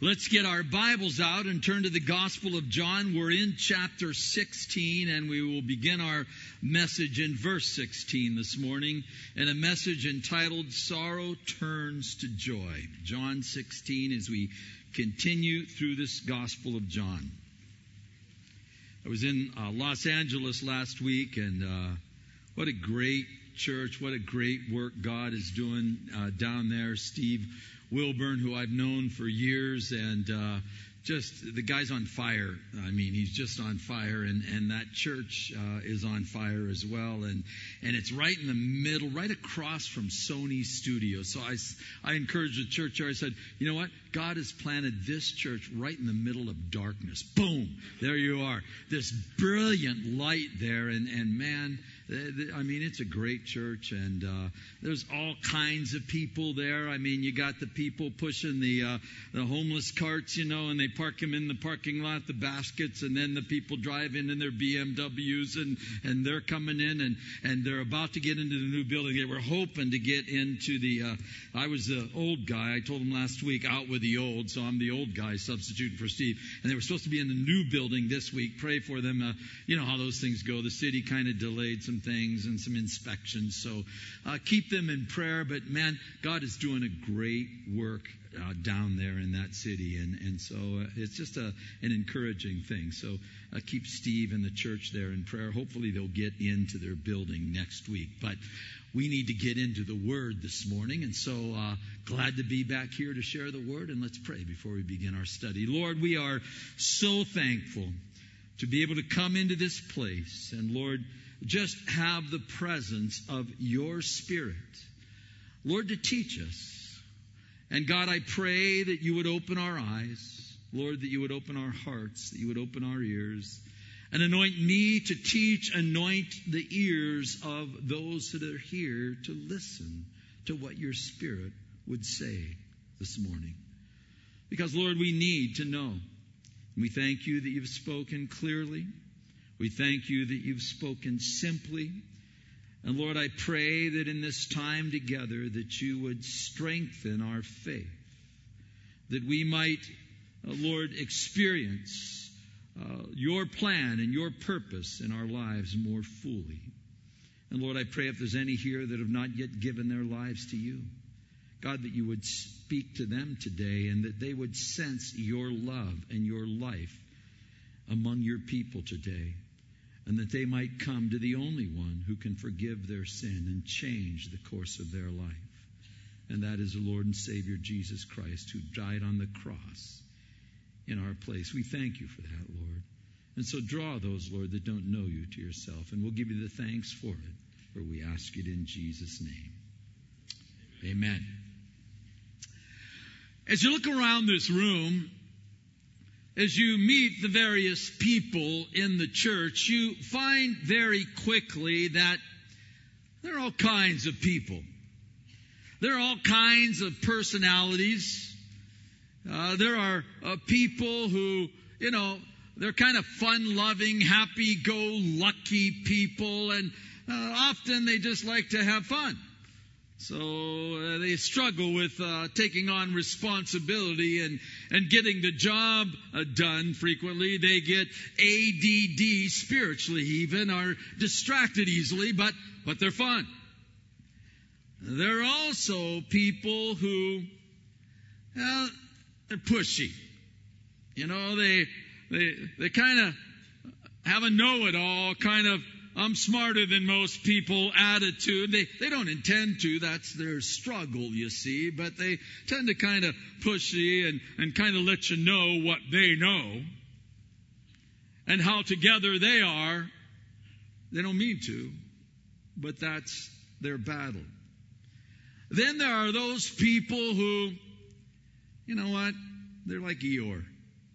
Let's get our Bibles out and turn to the Gospel of John. We're in chapter 16, and we will begin our message in verse 16 this morning, and a message entitled, Sorrow Turns to Joy. John 16, as we continue through this Gospel of John. I was in Los Angeles last week, and what a great church, what a great work God is doing down there. Steve Wilburn, who I've known for years, and just the guy's on fire. I mean, he's just on fire, and that church is on fire as well. And it's right in the middle, right across from Sony Studios. So I encouraged the church there. I said, you know what? God has planted this church right in the middle of darkness. Boom! There you are. This brilliant light there, and man, I mean, it's a great church, and there's all kinds of people there. I mean, you got the people pushing the homeless carts, you know, and they park them in the parking lot, the baskets, and then the people drive in their BMWs, and they're coming in, and they're about to get into the new building. They were hoping to get into the, I was the old guy. I told them last week, out with the old, so I'm the old guy substituting for Steve. And they were supposed to be in the new building this week. Pray for them. You know how those things go. The city kind of delayed some things and some inspections. So keep them in prayer. But man, God is doing a great work down there in that city. And so it's just an encouraging thing. So keep Steve and the church there in prayer. Hopefully they'll get into their building next week. But we need to get into the Word this morning. And so glad to be back here to share the Word. And let's pray before we begin our study. Lord, we are so thankful to be able to come into this place. And Lord, just have the presence of your Spirit, Lord, to teach us. And God, I pray that you would open our eyes, Lord, that you would open our hearts, that you would open our ears, and anoint me to teach, anoint the ears of those that are here to listen to what your Spirit would say this morning. Because, Lord, we need to know. We thank you that you've spoken clearly. We thank you that you've spoken simply. And Lord, I pray that in this time together that you would strengthen our faith, that we might, Lord, experience your plan and your purpose in our lives more fully. And Lord, I pray if there's any here that have not yet given their lives to you, God, that you would speak to them today and that they would sense your love and your life among your people today. And that they might come to the only one who can forgive their sin and change the course of their life. And that is the Lord and Savior Jesus Christ, who died on the cross in our place. We thank you for that, Lord. And so draw those, Lord, that don't know you to yourself. And we'll give you the thanks for it, for we ask it in Jesus' name. Amen. As you look around this room, as you meet the various people in the church, you find very quickly that there are all kinds of people. There are all kinds of personalities. There are people who, you know, they're kind of fun-loving, happy-go-lucky people, and often they just like to have fun. So they struggle with taking on responsibility and getting the job done frequently. They get ADD spiritually even, are distracted easily, but they're fun. There are also people who, they're pushy. You know, they kind of have a know-it-all kind of I'm smarter than most people attitude. They don't intend to. That's their struggle, you see. But they tend to kind of push you and kind of let you know what they know and how together they are. They don't mean to, but that's their battle. Then there are those people who, you know what? They're like Eeyore.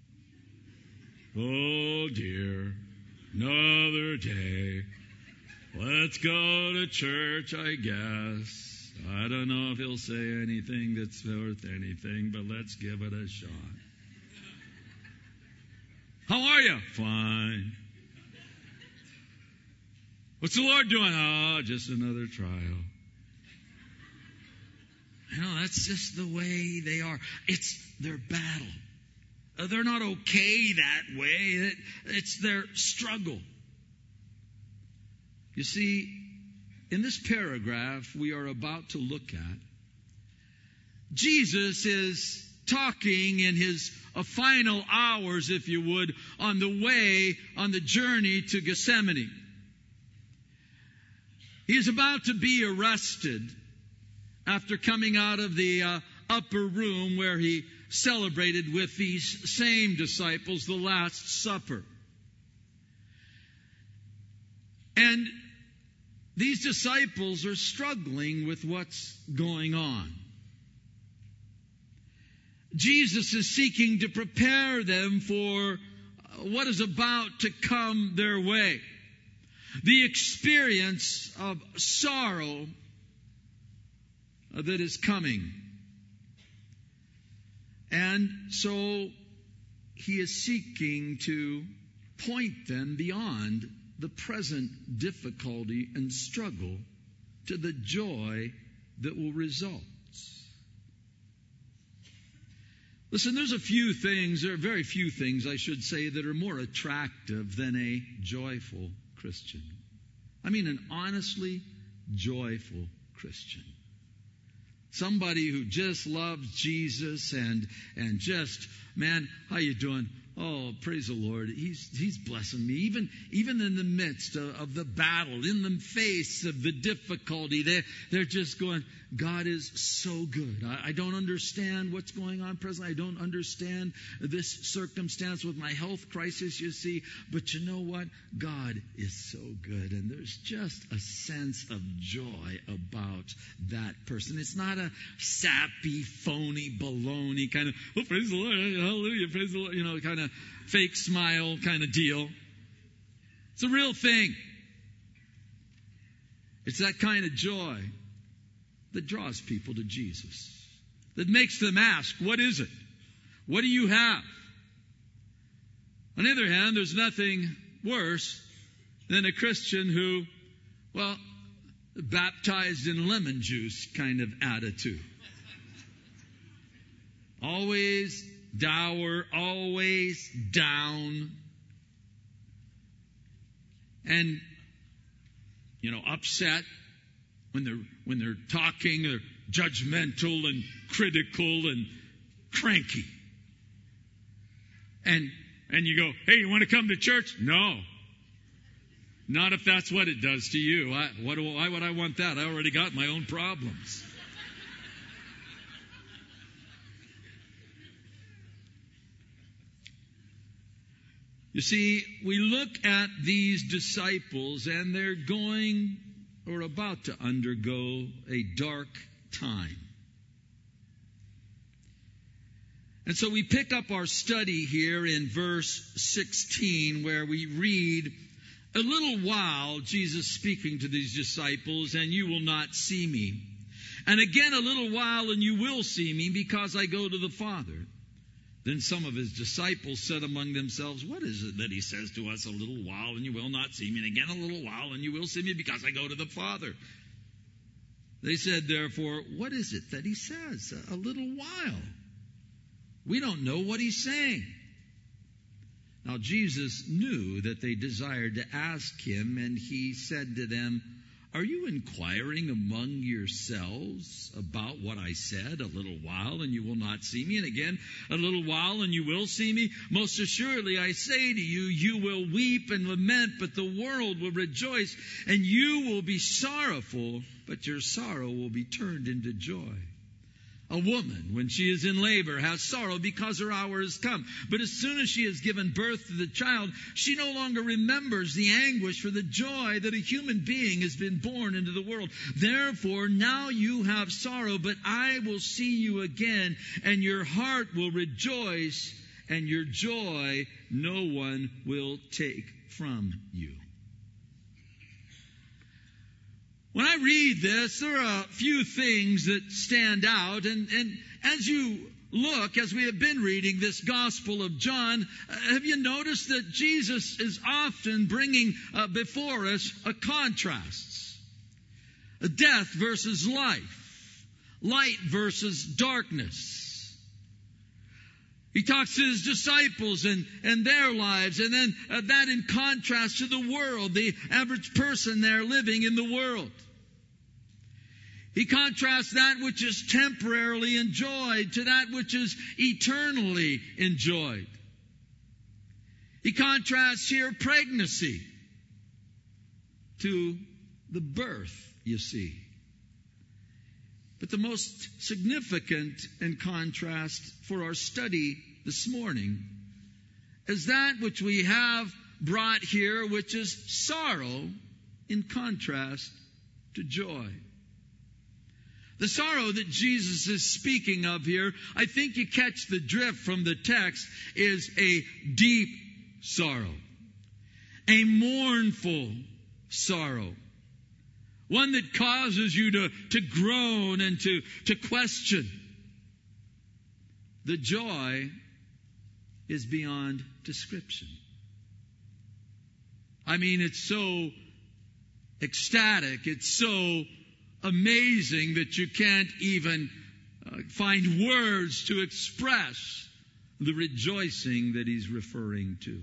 Oh, dear. Another day. Let's go to church, I guess. I don't know if he'll say anything that's worth anything, but let's give it a shot. How are you? Fine. What's the Lord doing? Oh, just another trial. You know, that's just the way they are. It's their battle. They're not okay that way. It's their struggle. You see, in this paragraph we are about to look at, Jesus is talking in his final hours, if you would, on the journey to Gethsemane. He is about to be arrested after coming out of the upper room where he celebrated with these same disciples the Last Supper. And these disciples are struggling with what's going on. Jesus is seeking to prepare them for what is about to come their way. The experience of sorrow that is coming. And so he is seeking to point them beyond the present difficulty and struggle to the joy that will result. Listen, there are very few things, I should say, that are more attractive than a joyful Christian. I mean, an honestly joyful Christian. Somebody who just loves Jesus and just, man, how you doing? Oh, praise the Lord. He's blessing me. Even in the midst of the battle, in the face of the difficulty, they're just going, God is so good. I don't understand what's going on presently. I don't understand this circumstance with my health crisis, you see. But you know what? God is so good. And there's just a sense of joy about that person. It's not a sappy, phony, baloney kind of, oh, praise the Lord, hallelujah, praise the Lord, kind of fake smile kind of deal. It's a real thing. It's that kind of joy that draws people to Jesus, that makes them ask, what is it? What do you have? On the other hand, there's nothing worse than a Christian who, baptized in lemon juice kind of attitude. Always dour, always down. And, upset when they're talking, they're judgmental and critical and cranky. And you go, hey, you want to come to church? No. Not if that's what it does to you. Why would I want that? I already got my own problems. You see, we look at these disciples and they're going or about to undergo a dark time. And so we pick up our study here in verse 16 where we read, a little while, Jesus speaking to these disciples, and you will not see me. And again a little while, and you will see me, because I go to the Father. Then some of his disciples said among themselves, what is it that he says to us, a little while and you will not see me, and again a little while and you will see me, because I go to the Father? They said, therefore, what is it that he says, a little while? We don't know what he's saying. Now Jesus knew that they desired to ask him, and he said to them, are you inquiring among yourselves about what I said? A little while and you will not see me, and again a little while and you will see me. Most assuredly I say to you, you will weep and lament, but the world will rejoice, and you will be sorrowful, but your sorrow will be turned into joy. A woman, when she is in labor, has sorrow because her hour has come. But as soon as she has given birth to the child, she no longer remembers the anguish for the joy that a human being has been born into the world. Therefore, now you have sorrow, but I will see you again, and your heart will rejoice, and your joy no one will take from you. When I read this, there are a few things that stand out. And as you look, as we have been reading this Gospel of John, have you noticed that Jesus is often bringing before us a contrast? A death versus life. Light versus darkness. He talks to his disciples and their lives, and then that in contrast to the world, the average person there living in the world. He contrasts that which is temporarily enjoyed to that which is eternally enjoyed. He contrasts here pregnancy to the birth, you see. But the most significant in contrast for our study this morning is that which we have brought here, which is sorrow in contrast to joy. The sorrow that Jesus is speaking of here, I think you catch the drift from the text, is a deep sorrow, a mournful sorrow. One that causes you to groan and to question. The joy is beyond description. I mean, it's so ecstatic, it's so amazing that you can't even find words to express the rejoicing that he's referring to.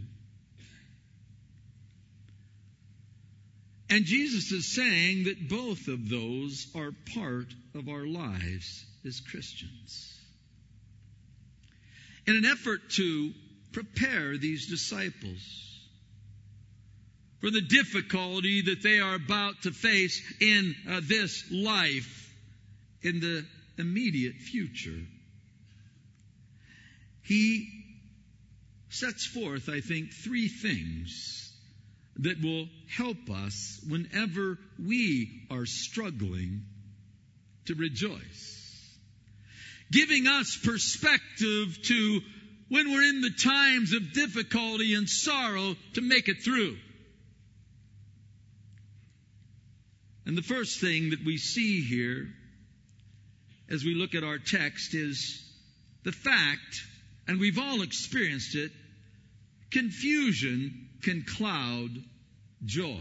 And Jesus is saying that both of those are part of our lives as Christians. In an effort to prepare these disciples for the difficulty that they are about to face in this life, in the immediate future, he sets forth, I think, three things that will help us whenever we are struggling to rejoice. Giving us perspective to when we're in the times of difficulty and sorrow to make it through. And the first thing that we see here as we look at our text is the fact, and we've all experienced it, confusion can cloud joy.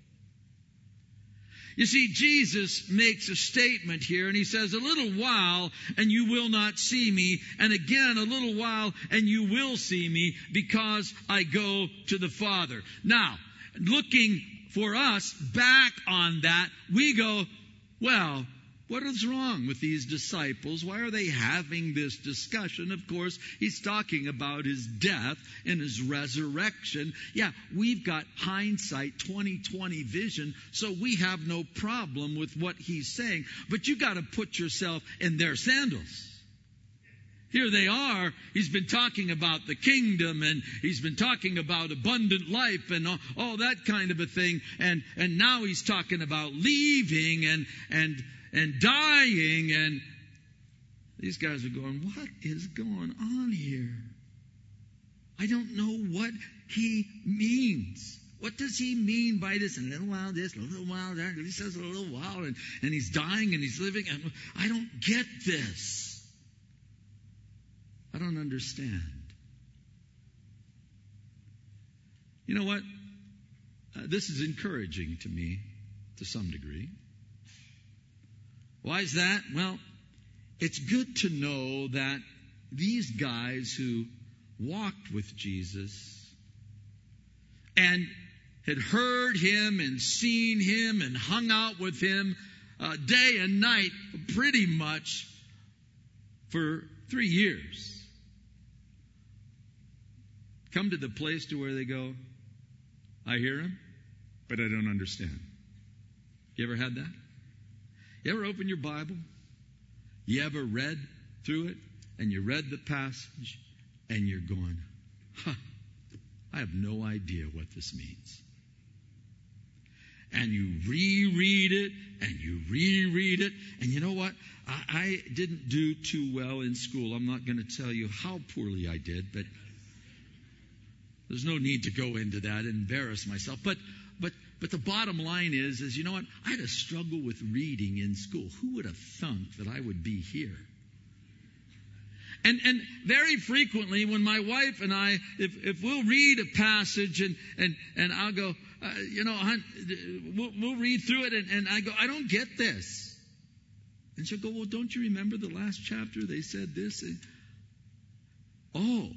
You see, Jesus makes a statement here, and he says, a little while and you will not see me, and again a little while and you will see me, because I go to the Father. Now, looking for us back on that, we go, well, what is wrong with these disciples? Why are they having this discussion? Of course, he's talking about his death and his resurrection. Yeah, we've got hindsight 20/20 vision, so we have no problem with what he's saying. But you got to put yourself in their sandals. Here they are. He's been talking about the kingdom, and he's been talking about abundant life and all that kind of a thing. And now he's talking about leaving and dying, and these guys are going, what is going on here? I don't know what he means. What does he mean by this? A little while this, a little while that. He says a little while, and he's dying and he's living. And I don't get this. I don't understand. You know what? This is encouraging to me to some degree. Why is that? Well, it's good to know that these guys who walked with Jesus and had heard him and seen him and hung out with him day and night pretty much for 3 years, come to the place to where they go, I hear him, but I don't understand. You ever had that? You ever open your Bible? You ever read through it, and you read the passage, and you're going, I have no idea what this means. And you reread it, and you reread it, and you know what? I didn't do too well in school. I'm not going to tell you how poorly I did, but there's no need to go into that and embarrass myself. But the bottom line is you know what? I had a struggle with reading in school. Who would have thunk that I would be here? And very frequently when my wife and I, if we'll read a passage and I'll go, hon, we'll read through it and I go, I don't get this. And she'll go, well, don't you remember the last chapter? They said this. Oh.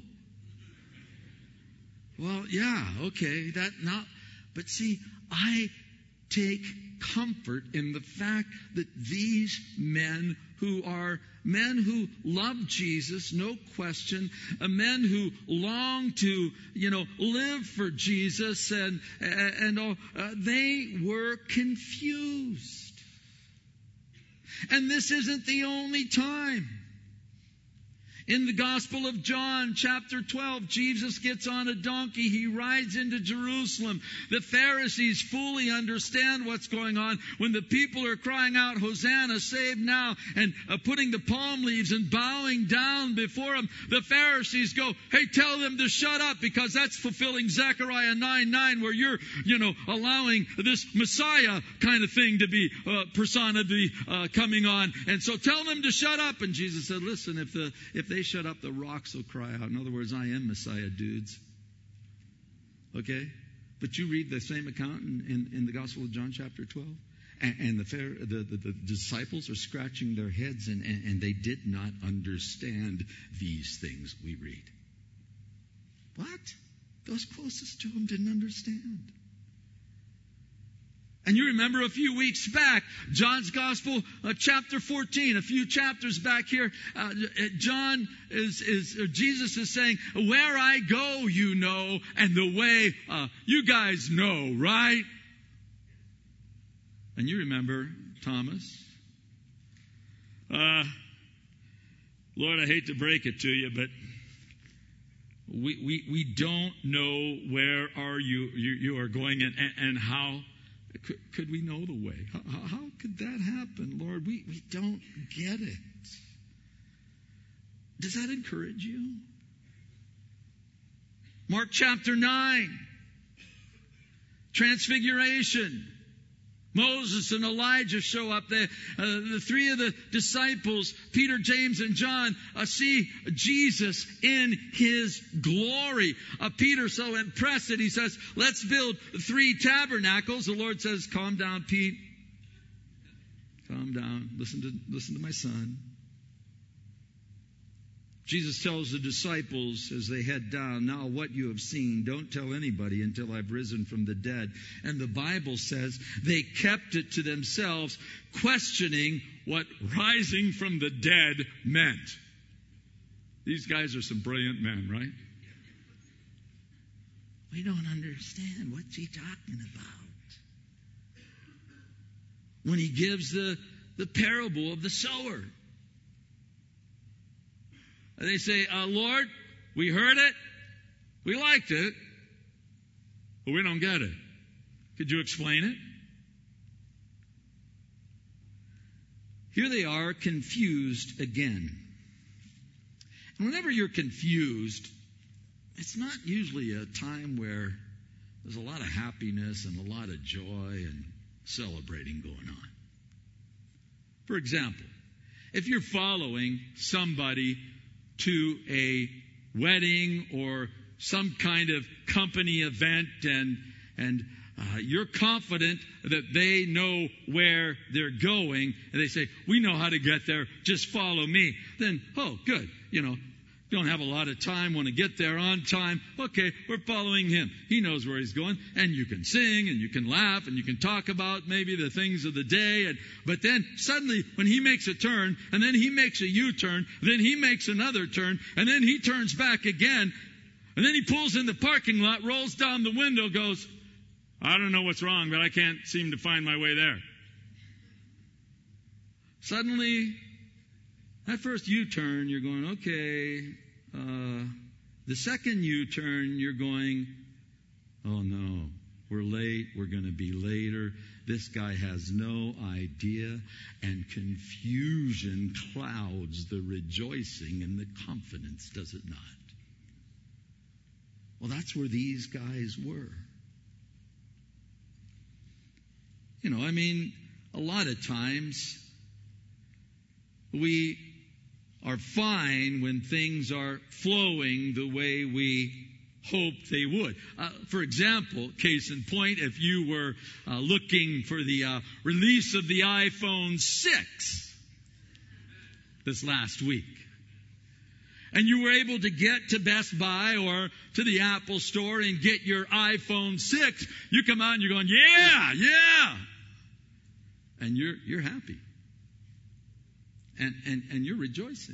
Well, yeah, okay, but see, I take comfort in the fact that these men who are men who love Jesus, no question, men who long to, live for Jesus, and they were confused. And this isn't the only time. In the Gospel of John, chapter 12, Jesus gets on a donkey. He rides into Jerusalem. The Pharisees fully understand what's going on. When the people are crying out, Hosanna, save now, and putting the palm leaves and bowing down before him, the Pharisees go, hey, tell them to shut up, because that's fulfilling Zechariah 9:9, where you're, allowing this Messiah kind of thing to be, persona to be coming on. And so tell them to shut up. And Jesus said, listen, if they shut up, the rocks will cry out. In other words, I am Messiah, dudes. Okay? But you read the same account in the Gospel of John, chapter 12. And the disciples are scratching their heads, and they did not understand these things we read. What? Those closest to him didn't understand. And you remember a few weeks back, John's Gospel, chapter 14, a few chapters back here, Jesus is saying, where I go, you know, and the way you guys know, right? And you remember Thomas. Lord, I hate to break it to you, but we don't know where you are going and how. Could we know the way? How could that happen, Lord? We don't get it. Does that encourage you? Mark chapter 9. Transfiguration. Moses and Elijah show up. The three of the disciples, Peter, James, and John, see Jesus in his glory. Peter so impressed that he says, let's build 3 tabernacles. The Lord says, calm down, Pete. Calm down. Listen to my son. Jesus tells the disciples as they head down, now what you have seen, don't tell anybody until I've risen from the dead. And the Bible says they kept it to themselves, questioning what rising from the dead meant. These guys are some brilliant men, right? We don't understand. What's he talking about? When he gives the parable of the sower. They say, Lord, we heard it, we liked it, but we don't get it. Could you explain it? Here they are, confused again. And whenever you're confused, it's not usually a time where there's a lot of happiness and a lot of joy and celebrating going on. For example, if you're following somebody to a wedding or some kind of company event, and you're confident that they know where they're going, and they say, we know how to get there, just follow me. Then, oh, good, don't have a lot of time, want to get there on time. Okay, we're following him. He knows where he's going, and you can sing, and you can laugh, and you can talk about maybe the things of the day. But then suddenly, when he makes a turn, and then he makes a U-turn, then he makes another turn, and then he turns back again, and then he pulls in the parking lot, rolls down the window, goes, I don't know what's wrong, but I can't seem to find my way there. Suddenly, that first U-turn, you're going, okay. The second U-turn, you're going, oh no, we're late. We're going to be later. This guy has no idea. And confusion clouds the rejoicing and the confidence, does it not? Well, that's where these guys were. A lot of times we are fine when things are flowing the way we hoped they would. For example, case in point, if you were looking for the release of the iPhone 6 this last week, and you were able to get to Best Buy or to the Apple Store and get your iPhone 6, you come out and you're going, yeah. And you're happy. And you're rejoicing.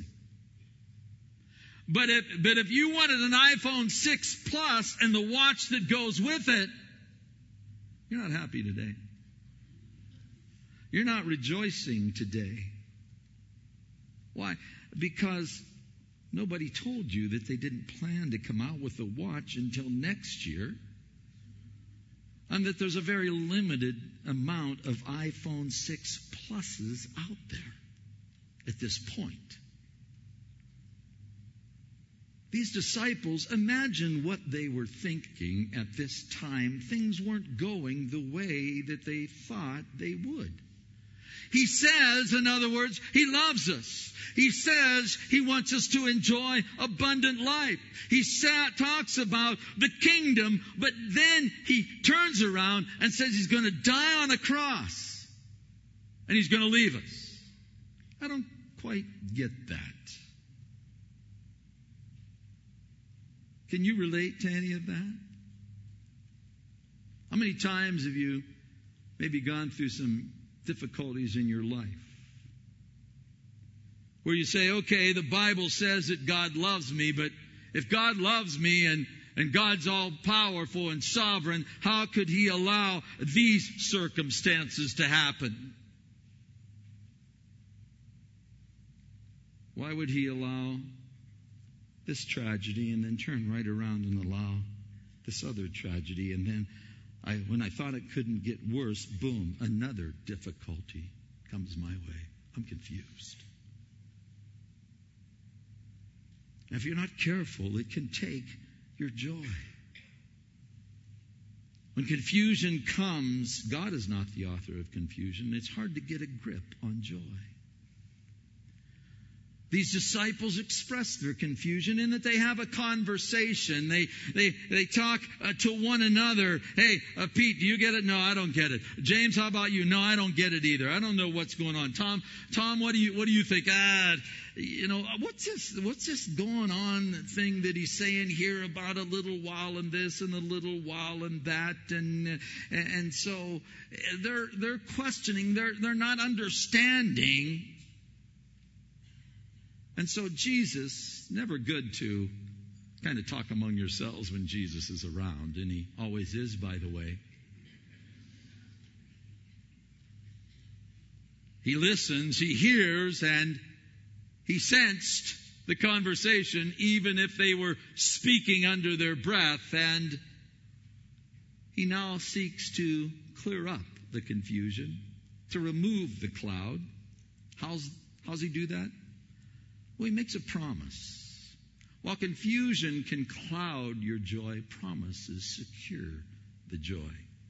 But if you wanted an iPhone 6 Plus and the watch that goes with it, you're not happy today. You're not rejoicing today. Why? Because nobody told you that they didn't plan to come out with a watch until next year, and that there's a very limited amount of iPhone 6 Pluses out there at this point. These disciples, imagine what they were thinking at this time. Things weren't going the way that they thought they would. He says, in other words, He loves us. He says He wants us to enjoy abundant life. He talks about the kingdom, but then He turns around and says He's going to die on the cross and He's going to leave us. I don't quite get that. Can you relate to any of that? How many times have you maybe gone through some difficulties in your life where you say, okay, the Bible says that God loves me, but if God loves me and God's all powerful and sovereign, how could He allow these circumstances to happen? Why would He allow this tragedy and then turn right around and allow this other tragedy? And then when I thought it couldn't get worse, boom, another difficulty comes my way. I'm confused. If you're not careful, it can take your joy. When confusion comes, God is not the author of confusion. It's hard to get a grip on joy. These disciples express their confusion in that they have a conversation. They talk to one another. Hey, Pete, do you get it? No, I don't get it. James, how about you? No, I don't get it either. I don't know what's going on. Tom, what do you think? What's this going on thing that he's saying here about a little while and this and a little while and that, and so they're questioning. They're not understanding. And so Jesus, never good to kind of talk among yourselves when Jesus is around, and He always is, by the way. He listens, He hears, and He sensed the conversation, even if they were speaking under their breath, and He now seeks to clear up the confusion, to remove the cloud. How's He do that? Well, He makes a promise. While confusion can cloud your joy, promises secure the joy.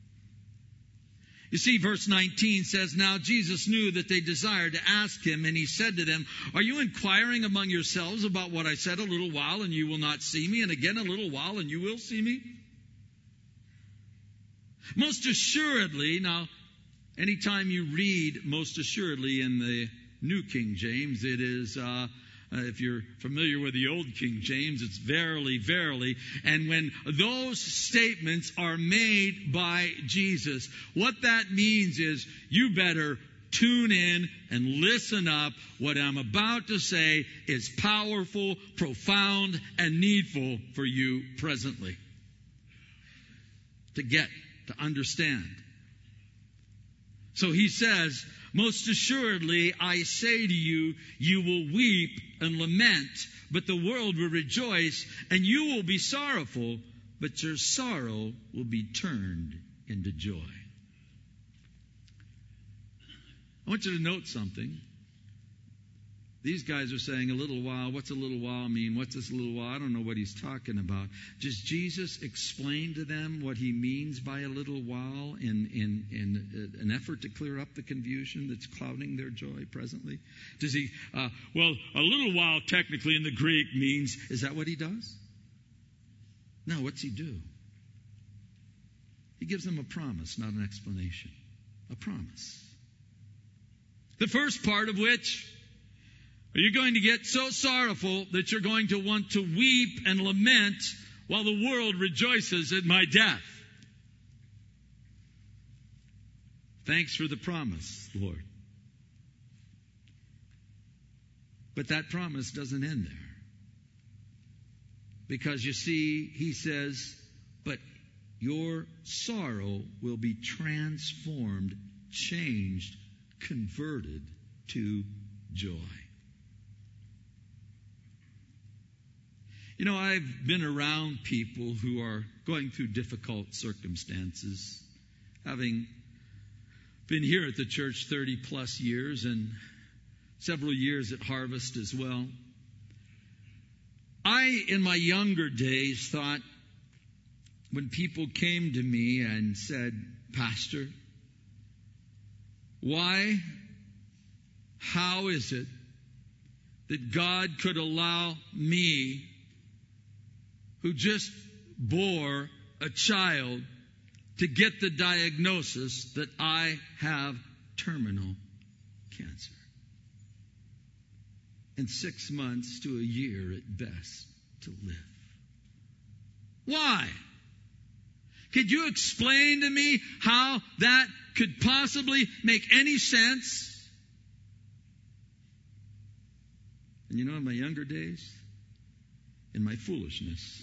You see, verse 19 says, now Jesus knew that they desired to ask Him, and He said to them, are you inquiring among yourselves about what I said? A little while and you will not see me, and again a little while and you will see me? Most assuredly, now, anytime you read most assuredly in the New King James, it is, if you're familiar with the Old King James, it's verily, verily. And when those statements are made by Jesus, what that means is you better tune in and listen up. What I'm about to say is powerful, profound, and needful for you presently. To get, to understand. So He says, most assuredly, I say to you, you will weep and lament, but the world will rejoice, and you will be sorrowful, but your sorrow will be turned into joy. I want you to note something. These guys are saying a little while. What's a little while mean? What's this little while? I don't know what He's talking about. Does Jesus explain to them what He means by a little while in an effort to clear up the confusion that's clouding their joy presently? Does He, a little while technically in the Greek means, is that what He does? No, what's He do? He gives them a promise, not an explanation. A promise. The first part of which Are you going to get so sorrowful that you're going to want to weep and lament while the world rejoices at my death? Thanks for the promise, Lord. But that promise doesn't end there. Because you see, he says, but your sorrow will be transformed, changed, converted to joy. You know, I've been around people who are going through difficult circumstances, having been here at the church 30 plus years and several years at Harvest as well. I, in my younger days, thought when people came to me and said, Pastor, why, how is it that God could allow me, who just bore a child, to get the diagnosis that I have terminal cancer? And 6 months to a year at best to live. Why? Could you explain to me how that could possibly make any sense? And you know, in my younger days, in my foolishness,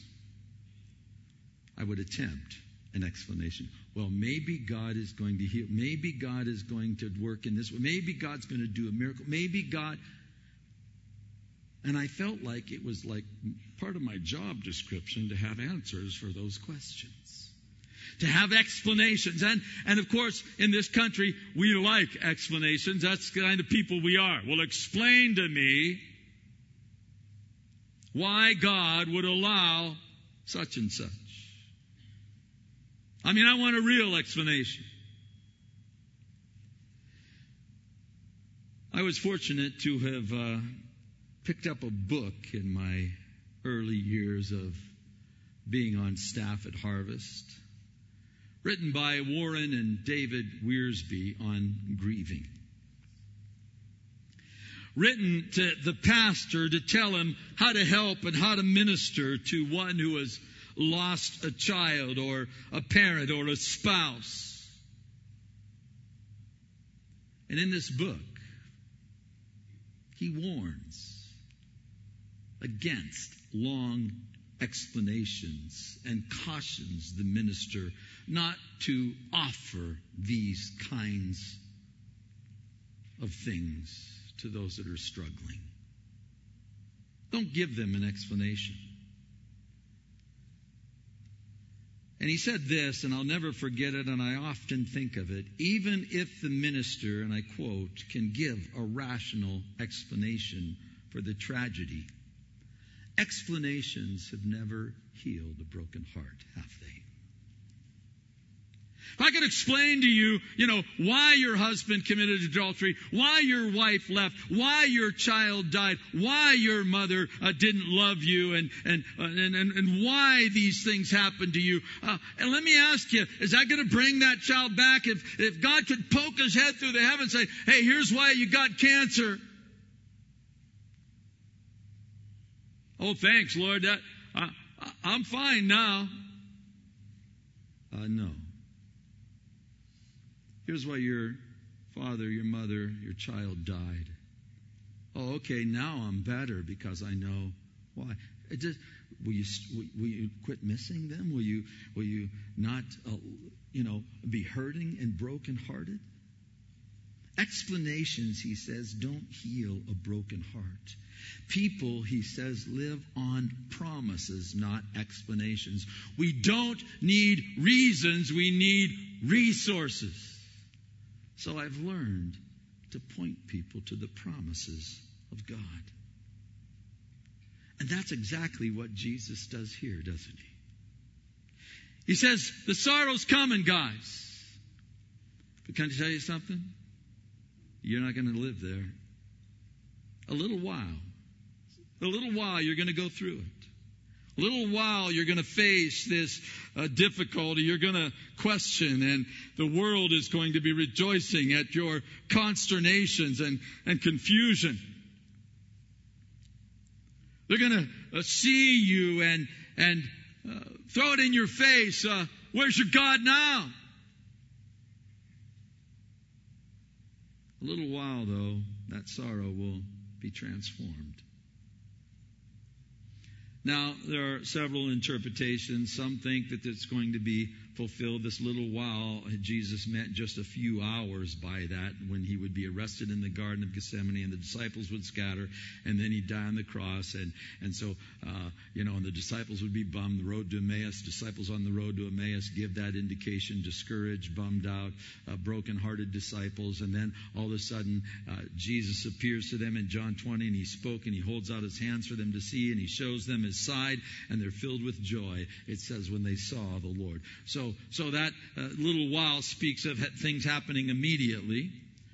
I would attempt an explanation. Well, maybe God is going to heal. Maybe God is going to work in this way. Maybe God's going to do a miracle. Maybe God... And I felt like it was like part of my job description to have answers for those questions, to have explanations. And of course, in this country, we like explanations. That's the kind of people we are. Well, explain to me why God would allow such and such. I mean, I want a real explanation. I was fortunate to have picked up a book in my early years of being on staff at Harvest, written by Warren and David Wiersbe on grieving. Written to the pastor to tell him how to help and how to minister to one who has lost a child or a parent or a spouse. And in this book, he warns against long explanations and cautions the minister not to offer these kinds of things to those that are struggling. Don't give them an explanation. And he said this, and I'll never forget it, and I often think of it. Even if the minister, and I quote, can give a rational explanation for the tragedy, explanations have never healed a broken heart, have they? If I could explain to you, why your husband committed adultery, why your wife left, why your child died, why your mother didn't love you, and why these things happened to you. And let me ask you, is that going to bring that child back? If God could poke his head through the heavens and say, hey, here's why you got cancer. Oh, thanks, Lord. I'm fine now. No. Here's why your father, your mother, your child died. Oh, okay, now I'm better because I know why. Will you quit missing them? Will you not, be hurting and brokenhearted? Explanations, he says, don't heal a broken heart. People, he says, live on promises, not explanations. We don't need reasons, we need resources. So I've learned to point people to the promises of God. And that's exactly what Jesus does here, doesn't he? He says, the sorrow's coming, guys. But can I tell you something? You're not going to live there. A little while you're going to go through it. A little while you're going to face this difficulty. You're going to question, and the world is going to be rejoicing at your consternations and confusion. They're going to see you and throw it in your face. Where's your God now? A little while, though, that sorrow will be transformed. Now, there are several interpretations. Some think that it's going to be fulfilled this little while. Jesus meant just a few hours by that, when he would be arrested in the Garden of Gethsemane and the disciples would scatter, and then he'd die on the cross. And so, and the disciples would be bummed. The road to Emmaus, disciples on the road to Emmaus give that indication: discouraged, bummed out, broken-hearted disciples. And then all of a sudden, Jesus appears to them in John 20, and he spoke, and he holds out his hands for them to see, and he shows them his side, and they're filled with joy, it says, when they saw the Lord. So that little while speaks of things happening immediately.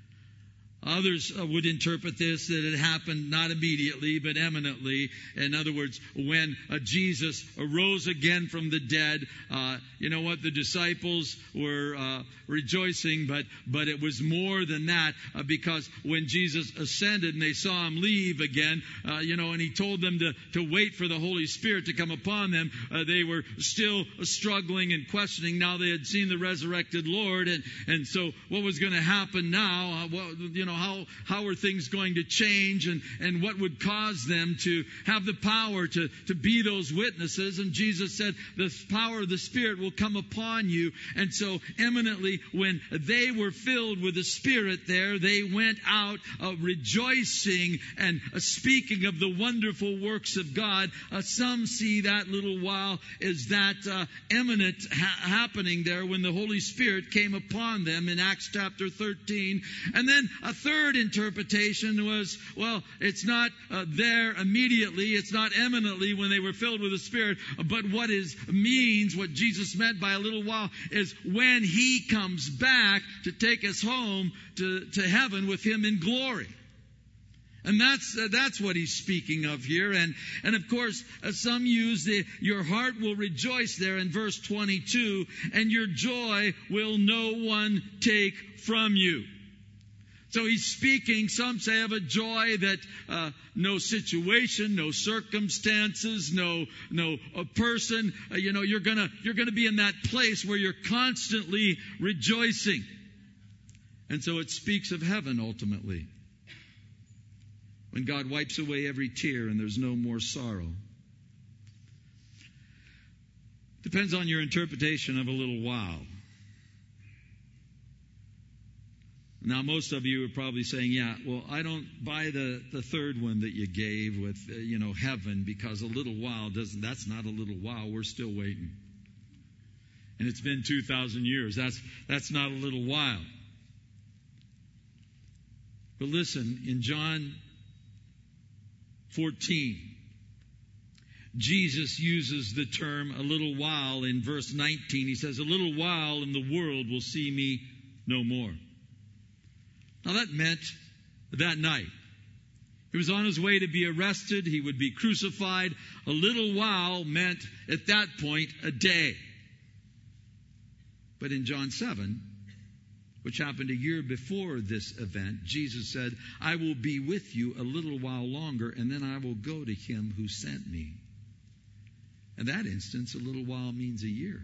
Others would interpret this that it happened not immediately, but eminently. In other words, when Jesus arose again from the dead, the disciples were rejoicing, but it was more than that, because when Jesus ascended and they saw him leave again, and he told them to wait for the Holy Spirit to come upon them, they were still struggling and questioning. Now they had seen the resurrected Lord, and so what was going to happen now? How are things going to change, and what would cause them to have the power to be those witnesses? And Jesus said, the power of the Spirit will come upon you. And so eminently, when they were filled with the Spirit there, they went out rejoicing and speaking of the wonderful works of God. Some see that little while as that eminent happening there when the Holy Spirit came upon them in Acts chapter 13. And then a third interpretation was, well, it's not there immediately, it's not eminently when they were filled with the Spirit, but what Jesus meant by a little while is when he comes back to take us home to heaven with him in glory. And that's what he's speaking of here. And of course, some use your heart will rejoice there in verse 22, and your joy will no one take from you. So he's speaking, some say, of a joy that no situation, no circumstances, no person, you're gonna be in that place where you're constantly rejoicing. And so it speaks of heaven ultimately, when God wipes away every tear and there's no more sorrow. Depends on your interpretation of a little while. Now, most of you are probably saying, yeah, well, I don't buy the third one that you gave with, heaven, because a little while that's not a little while. We're still waiting. And it's been 2,000 years. That's not a little while. But listen, in John 14, Jesus uses the term a little while in verse 19. He says, a little while and the world will see me no more. Now that meant that night. He was on his way to be arrested. He would be crucified. A little while meant, at that point, a day. But in John 7, which happened a year before this event, Jesus said, I will be with you a little while longer, and then I will go to him who sent me. In that instance, a little while means a year.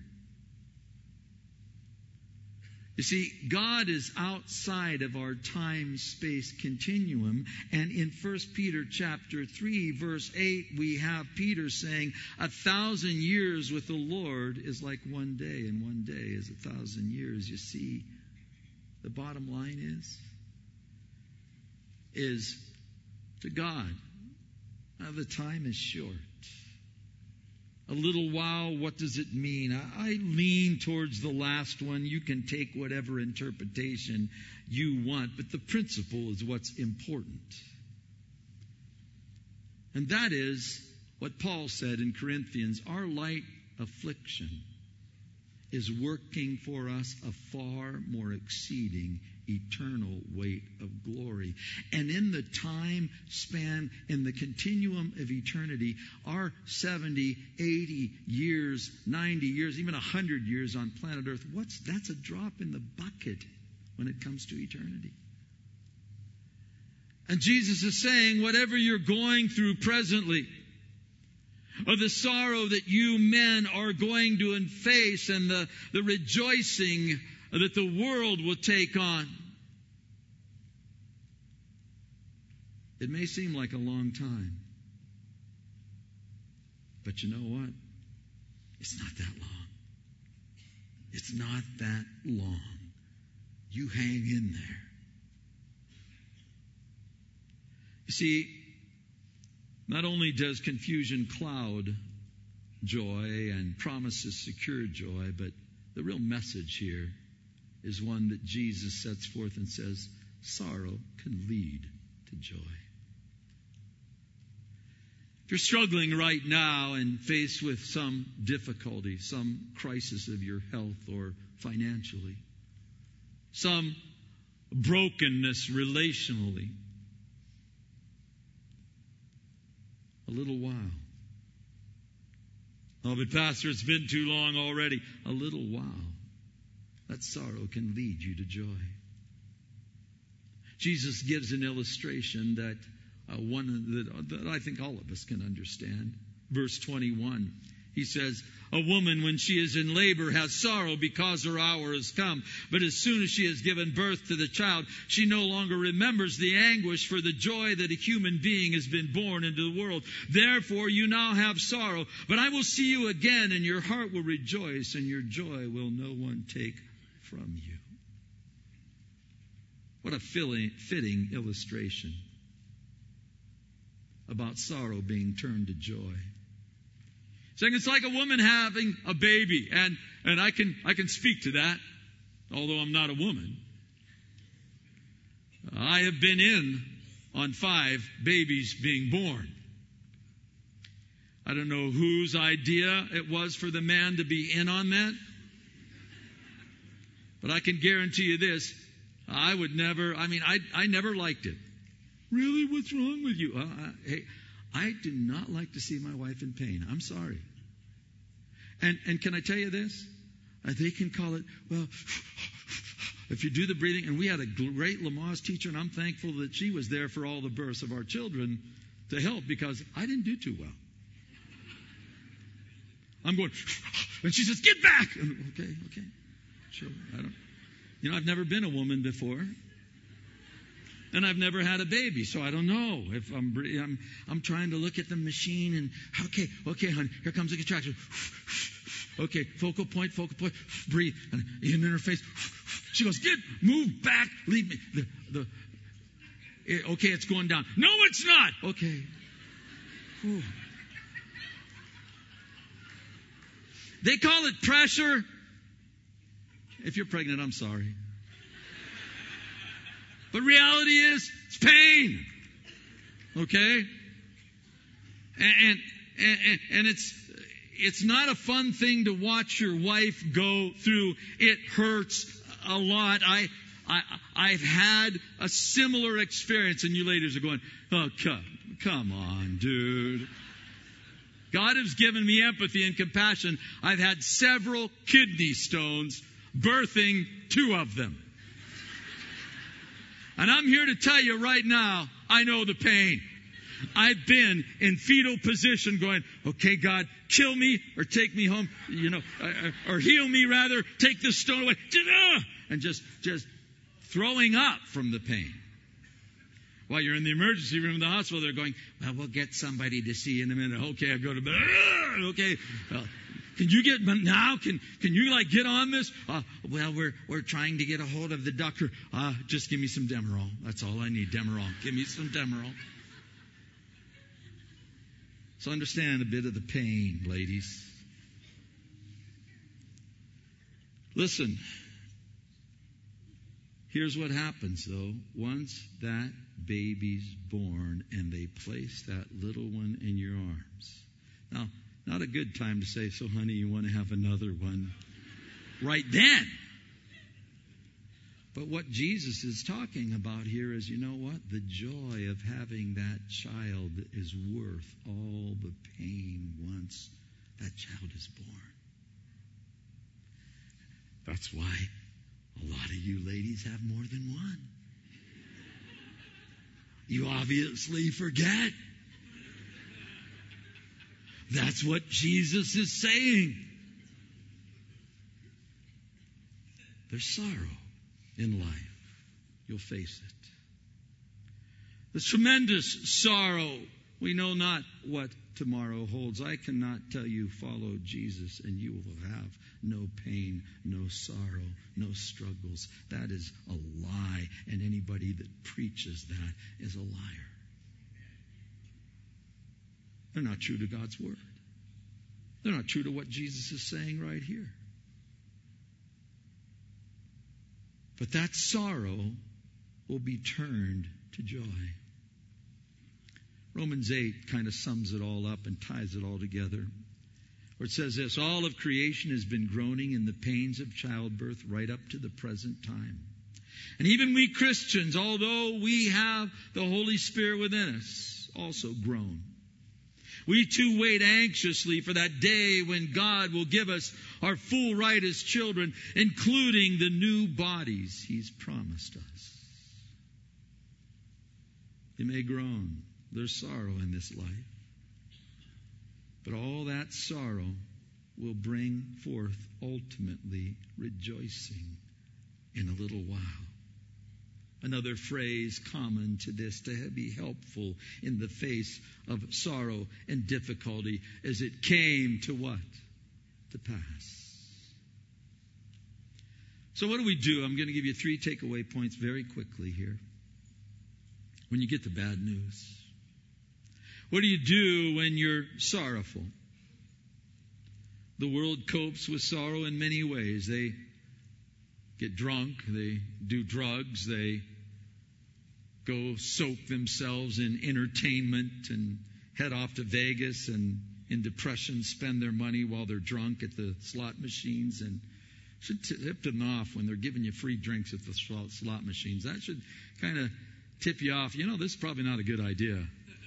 You see, God is outside of our time-space continuum. And in 1 Peter chapter 3, verse 8, we have Peter saying, 1,000 years with the Lord is like one day, and one day is 1,000 years. You see, the bottom line is to God, the time is short. A little while, what does it mean? I lean towards the last one. You can take whatever interpretation you want, but the principle is what's important. And that is what Paul said in Corinthians. Our light affliction is working for us a far more exceeding eternal weight of glory. And in the time span, in the continuum of eternity, our 70, 80 years, 90 years, even 100 years on planet Earth, that's a drop in the bucket when it comes to eternity. And Jesus is saying, whatever you're going through presently, or the sorrow that you men are going to face, and the rejoicing that the world will take on. It may seem like a long time, but you know what? It's not that long. It's not that long. You hang in there. You see, not only does confusion cloud joy and promises secure joy, but the real message here is one that Jesus sets forth and says, sorrow can lead to joy. If you're struggling right now and faced with some difficulty, some crisis of your health or financially, some brokenness relationally, a little while. Oh, but Pastor, it's been too long already. A little while. That sorrow can lead you to joy. Jesus gives an illustration that that I think all of us can understand. Verse 21, he says, a woman, when she is in labor, has sorrow because her hour has come. But as soon as she has given birth to the child, she no longer remembers the anguish for the joy that a human being has been born into the world. Therefore, you now have sorrow, but I will see you again, and your heart will rejoice, and your joy will no one take from you. What a fitting illustration about sorrow being turned to joy. Saying it's like a woman having a baby, and I can speak to that, although I'm not a woman. I have been in on 5 babies being born. I don't know whose idea it was for the man to be in on that, but I can guarantee you this: I never liked it. Really? What's wrong with you? Hey, I do not like to see my wife in pain. I'm sorry. And can I tell you this? They can call it, well, if you do the breathing, and we had a great Lamaze teacher, and I'm thankful that she was there for all the births of our children to help, because I didn't do too well. I'm going, and she says, get back. And, okay, sure. I've never been a woman before. And I've never had a baby, so I don't know if I'm trying to look at the machine and okay, honey, here comes the contraction. Okay, focal point, breathe. And in her face, she goes, move back, leave me. Okay, it's going down. No, it's not. Okay. Whew. They call it pressure. If you're pregnant, I'm sorry. But reality is, it's pain. Okay? And it's not a fun thing to watch your wife go through. It hurts a lot. I've had a similar experience, and you ladies are going, oh, come on, dude. God has given me empathy and compassion. I've had several kidney stones, birthing 2 of them. And I'm here to tell you right now, I know the pain. I've been in fetal position going, okay, God, kill me or take me home, or heal me rather, take this stone away. And just throwing up from the pain. While you're in the emergency room in the hospital, they're going, well, we'll get somebody to see you in a minute. Okay, I go to bed. Okay. Can you get now? Can you get on this? Well, we're trying to get a hold of the doctor. Just give me some Demerol. That's all I need. Demerol. Give me some Demerol. So understand a bit of the pain, ladies. Listen. Here's what happens, though. Once that baby's born and they place that little one in your arms. Now, not a good time to say, so honey, you want to have another one right then. But what Jesus is talking about here is, you know what? The joy of having that child is worth all the pain once that child is born. That's why a lot of you ladies have more than one. You obviously forget. That's what Jesus is saying. There's sorrow in life. You'll face it. There's tremendous sorrow. We know not what tomorrow holds. I cannot tell you, follow Jesus, and you will have no pain, no sorrow, no struggles. That is a lie, and anybody that preaches that is a liar. They're not true to God's word. They're not true to what Jesus is saying right here. But that sorrow will be turned to joy. Romans 8 kind of sums it all up and ties it all together. Where it says this, all of creation has been groaning in the pains of childbirth right up to the present time. And even we Christians, although we have the Holy Spirit within us, also groan. We too wait anxiously for that day when God will give us our full right as children, including the new bodies He's promised us. You may groan. There's sorrow in this life. But all that sorrow will bring forth ultimately rejoicing in a little while. Another phrase common to this to be helpful in the face of sorrow and difficulty is it came to what? To pass. So what do we do? I'm going to give you 3 takeaway points very quickly here. When you get the bad news. What do you do when you're sorrowful? The world copes with sorrow in many ways. They get drunk, they do drugs, they go soak themselves in entertainment and head off to Vegas and in depression spend their money while they're drunk at the slot machines. And should tip them off when they're giving you free drinks at the slot machines. That should kind of tip you off. You know, this is probably not a good idea.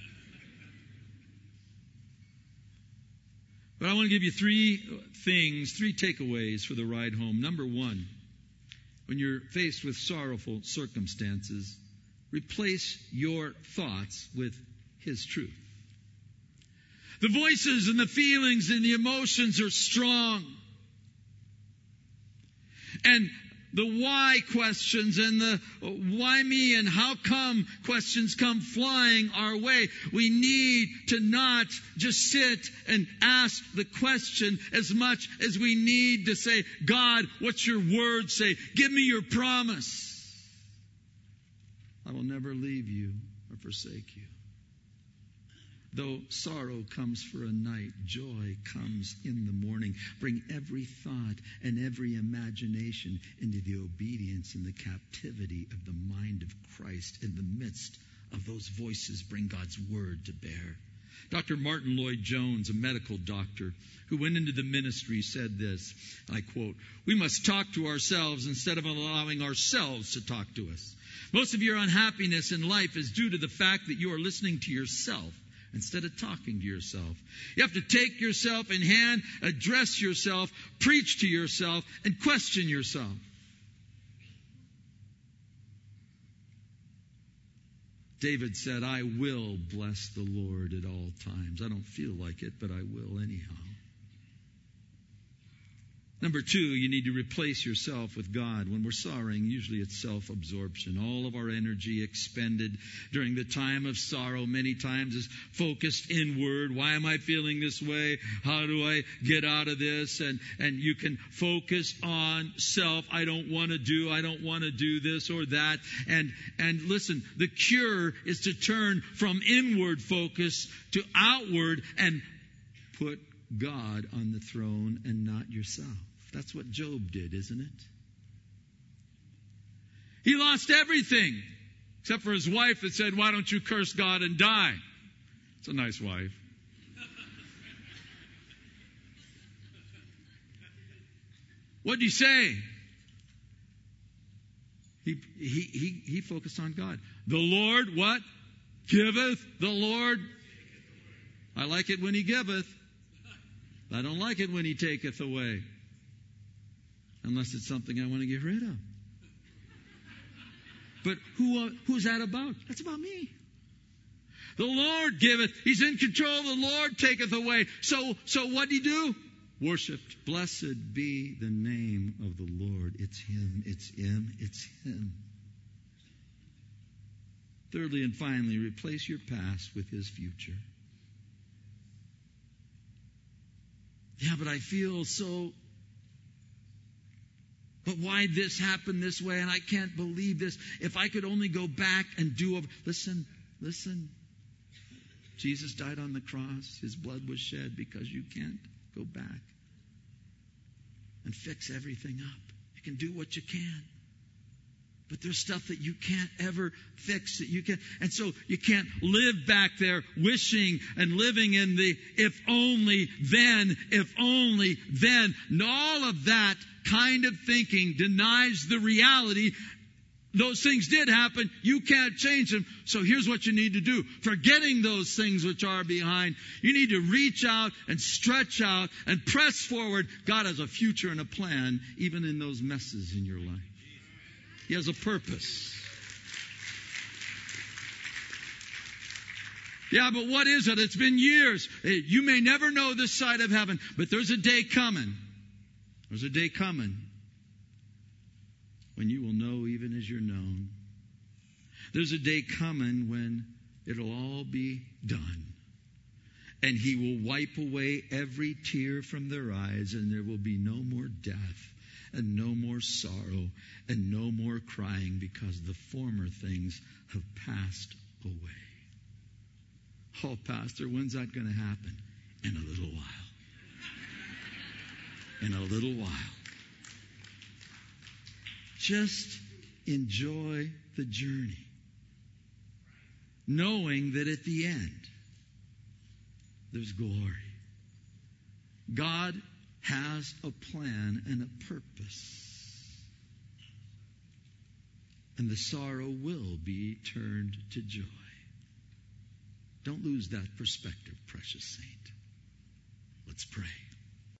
But I want to give you 3 takeaways for the ride home. Number 1, when you're faced with sorrowful circumstances, replace your thoughts with His truth. The voices and the feelings and the emotions are strong. And the why questions and the why me and how come questions come flying our way. We need to not just sit and ask the question as much as we need to say, God, what's your word say? Give me your promise. I will never leave you or forsake you. Though sorrow comes for a night, joy comes in the morning. Bring every thought and every imagination into the obedience and the captivity of the mind of Christ. In the midst of those voices, bring God's word to bear. Dr. Martin Lloyd-Jones, a medical doctor who went into the ministry, said this, I quote, "We must talk to ourselves instead of allowing ourselves to talk to us. Most of your unhappiness in life is due to the fact that you are listening to yourself instead of talking to yourself. You have to take yourself in hand, address yourself, preach to yourself, and question yourself." David said, "I will bless the Lord at all times." I don't feel like it, but I will anyhow. Number 2, you need to replace yourself with God. When we're sorrowing, usually it's self-absorption. All of our energy expended during the time of sorrow many times is focused inward. Why am I feeling this way? How do I get out of this? And you can focus on self. I don't want to do this or that. And listen, the cure is to turn from inward focus to outward and put God on the throne and not yourself. That's what Job did, isn't it? He lost everything except for his wife that said, "Why don't you curse God and die?" It's a nice wife. What did he say? He focused on God. The Lord, what? Giveth. The Lord. I like it when He giveth. I don't like it when He taketh away. Unless it's something I want to get rid of. But who's that about? That's about me. The Lord giveth. He's in control. The Lord taketh away. So what do you do? Worshipped. Blessed be the name of the Lord. It's Him. It's Him. It's Him. Thirdly and finally, replace your past with His future. Yeah, but I feel so... But why this happened this way, and I can't believe this. If I could only go back and do over... Listen. Jesus died on the cross. His blood was shed because you can't go back and fix everything up. You can do what you can. But there's stuff that you can't ever fix, that you can't. And so you can't live back there wishing and living in the if only then. And all of that kind of thinking denies the reality. Those things did happen. You can't change them. So here's what you need to do. Forgetting those things which are behind, you need to reach out and stretch out and press forward. God has a future and a plan, even in those messes in your life. He has a purpose. Yeah, but what is it? It's been years. You may never know this side of heaven, but there's a day coming. There's a day coming when you will know even as you're known. There's a day coming when it'll all be done. And He will wipe away every tear from their eyes, and there will be no more death and no more sorrow and no more crying, because the former things have passed away. Oh, Pastor, when's that going to happen? In a little while. In a little while. Just enjoy the journey, knowing that at the end, there's glory. God has a plan and a purpose. And the sorrow will be turned to joy. Don't lose that perspective, precious saint. Let's pray.